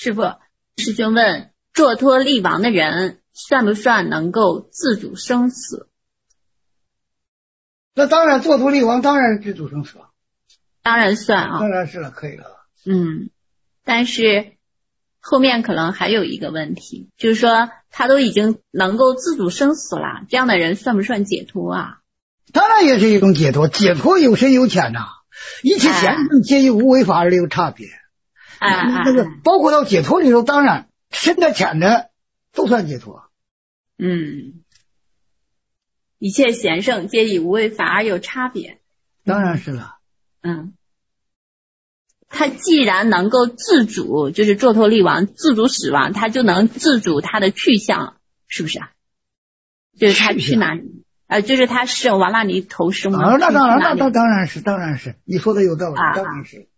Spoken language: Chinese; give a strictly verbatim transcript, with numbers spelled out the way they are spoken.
师父，师兄问，坐脱力王的人算不算能够自主生死？ 那当然，坐脱力王当然自主生死了， 当然算啊， 当然是了，可以了。 嗯，但是后面可能还有一个问题，就是说他都已经能够自主生死了，这样的人算不算解脱啊？ 当然也是一种解脱，解脱有深有浅呐、啊，一切显正皆与无为法而有差别。 啊啊， 那个包括到解脱里头，当然深的浅的都算解脱。 嗯，一切贤圣皆以无为法而有差别。 当然是了。 嗯，他既然能够自主，就是坐脱力王自主死亡，他就能自主他的去向，是不是啊？就是他去哪里？呃，就是他是往哪里投生吗？ 啊，那当然，那那当然是，当然是，你说的有道理， 啊、 当然是。